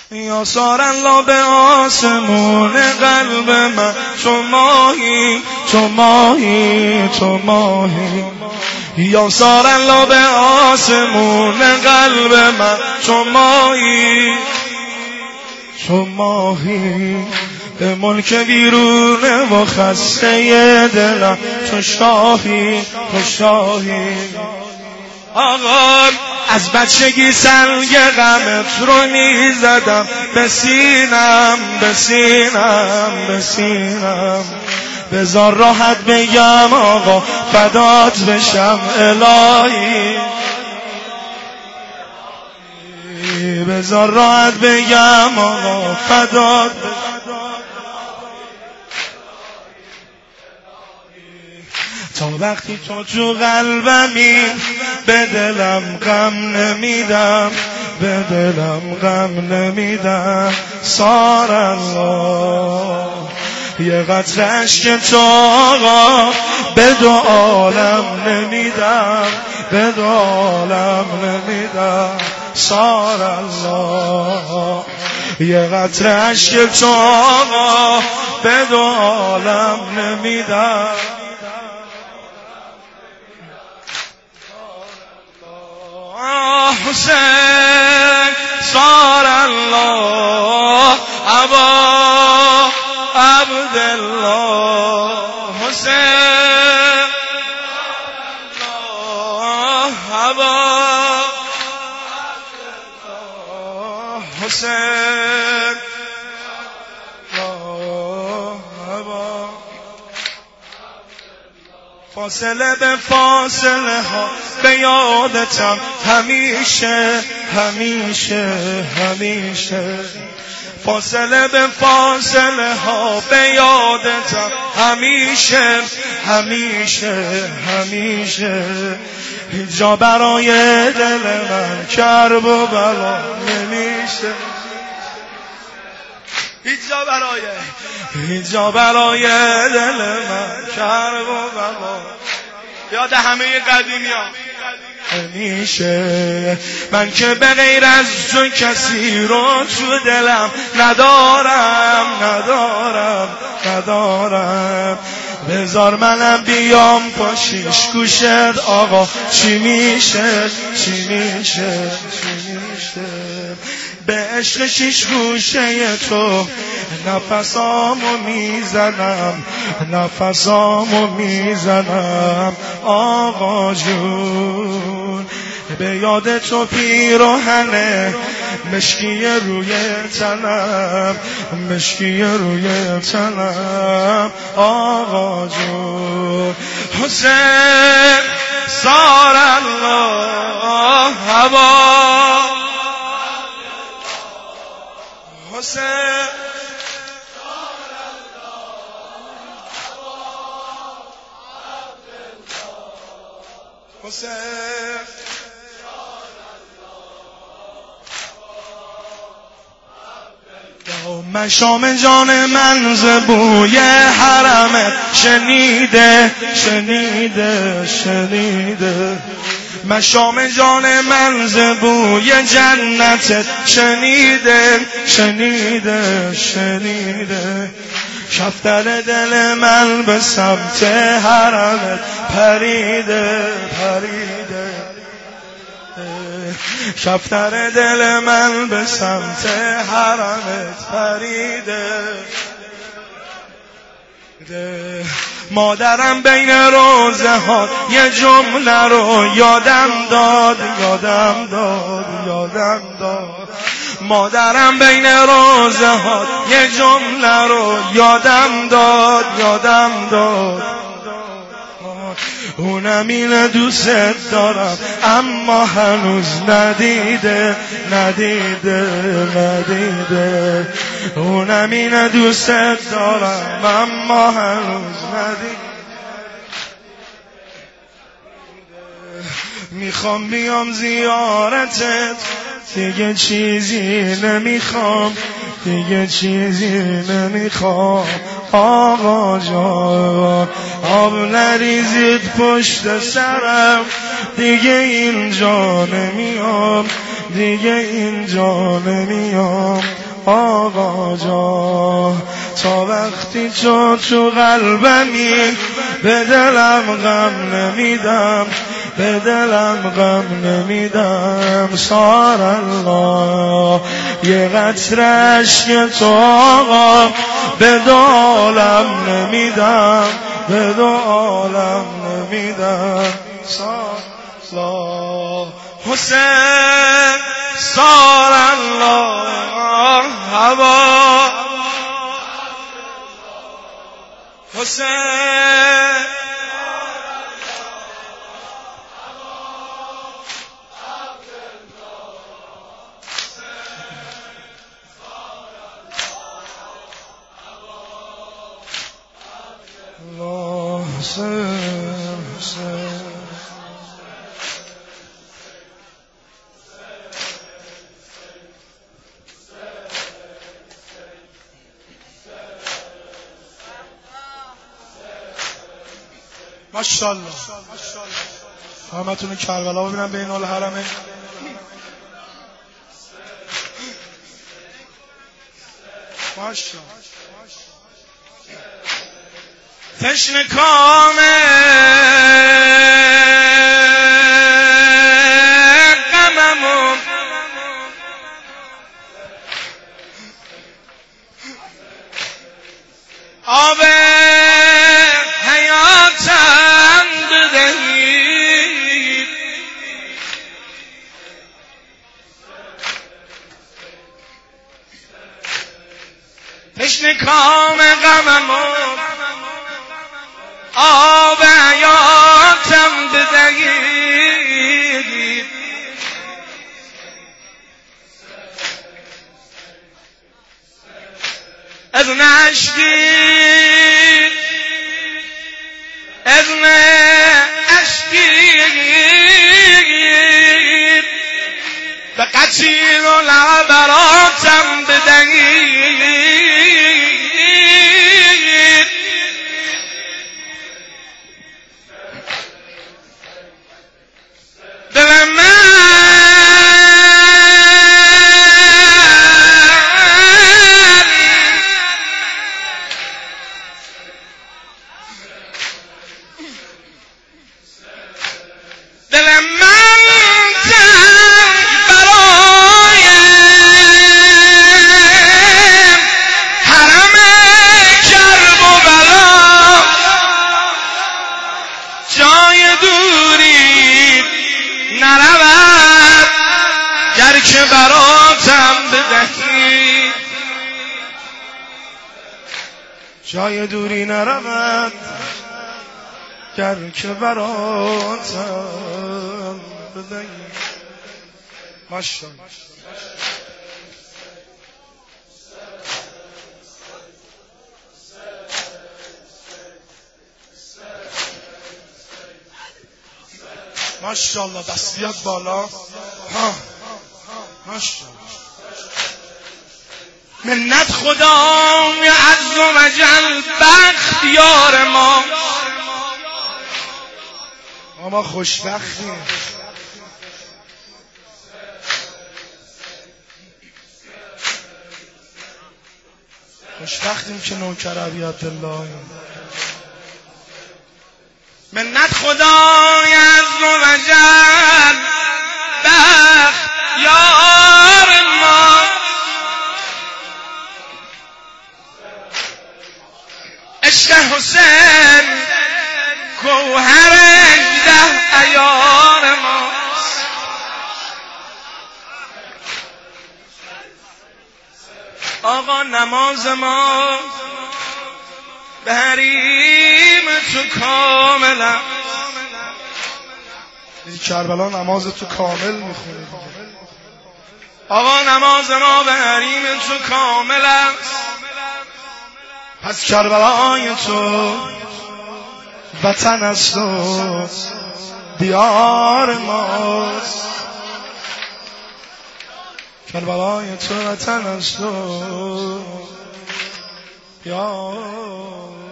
یا سارالله به آسمون قلب من، تو ماهی تو ماهی تو ماهی. یا سارالله به آسمون قلب من، تو ماهی تو ماهی. به ملک بیرونه و خسته دلم، تو شاهی تو شاهی. آقا از بچگی سنگ غمت رو میزدم به سینم به سینم به سینم. بذار راحت بگم آقا فدات بشم الهی. بذار راحت بگم آقا فدات تا وقتی تو قلبمی به دلم غم نمیدم، به دلم غم نمیدم. سارالله یه قطره اشک تو آقا به دو عالم نمیدم، به دو عالم نمیدم. سارالله یه قطره اشک تو آقا به دو عالم نمیدم. حسین سارالله ابا عبدالله. حسین ابا عبدالله. حسین ابا. فاصله به فاصله ها به یادتم همیشه همیشه همیشه. فاصله به فاصله ها به یادتم همیشه همیشه همیشه. هیچ برای دل من کرب و بلا نمیشه، هیچ جا برای دل من کرب و بلا. یاد همه قدیمی ها همیشه. من که به غیر از تو کسی رو تو دلم ندارم ندارم ندارم. بذار منم بیام پاشیش گوشت آقا چی میشه چی میشه چی میشه. به عشق شیش گوشه تو نفسامو میزنم نفسامو میزنم. آقا جون به یاد تو پیراهن مشکی روی تنم مشکی روی تنم. آقا جون حسین سارالله ابا. حسین حسین مشام جان من ز بوی حرمت شنیده شنیده شنیده. مشام جان من ز بوی جنتت شنیده شنیده شنیده. کفتر دل من به سمت حرمت پریده پریده. کفتر دل من به سمت حرمت پریده. مادرم بین روزه ها یه جمله رو یادم داد یادم داد یادم داد. مادرم بین روزه ها یه جمله رو یادم داد یادم داد. اونم اینه دوست دارم اما هنوز ندیده ندیده ندیده. اونم اینه دوست دارم اما هنوز ندیده. میخوام بیام زیارتت دیگه چیزی نمیخوام دیگه چیزی نمیخوام. آقا جان آب نریزید پشت سرم دیگه اینجا نمیام دیگه اینجا نمیام آقا جان، تا وقتی تو قلبمی به دلم غم نمیدم، به دلم غم نمیدم. سار الله یه قطره اشک تو آقا به دو عالم نمیدم، به دو عالم نمیدم. سار الله حسین، سار الله هوا حسین، الله حسین حسین. ماشاءالله همتون کربلا ببینم بین الحرمین. ماشاءالله تشنه کامه غممون آب حیاتم بدهید، تشنه کام غممون آب حیاتم بدهید. از نشکی از نشکی به قتیل و لعبراتم بدهید. دل من تنگ برای حرم کرب و بلا، جای دوری نرود گر که براتم بدهی، جای دوری نرود گر که براتم بدهی. ماشاءالله ماشاءالله دستیات بالا. ها ماشاءالله منت خدای عز و جل بختیار ما خوشبختیم. خوشبختیم که نوکر عبیدالله. منت خدای عز و جل بختیار ما، عشق حسین گوهر ده عیار ماست. آقا نماز ما به حریم تو کاملا، کربلا نماز تو کامل میخونه. آقا نماز ما به حریم تو کامل است، پس کربلای تو وطن است و دیار ماست. کربلای تو وطن است و دیار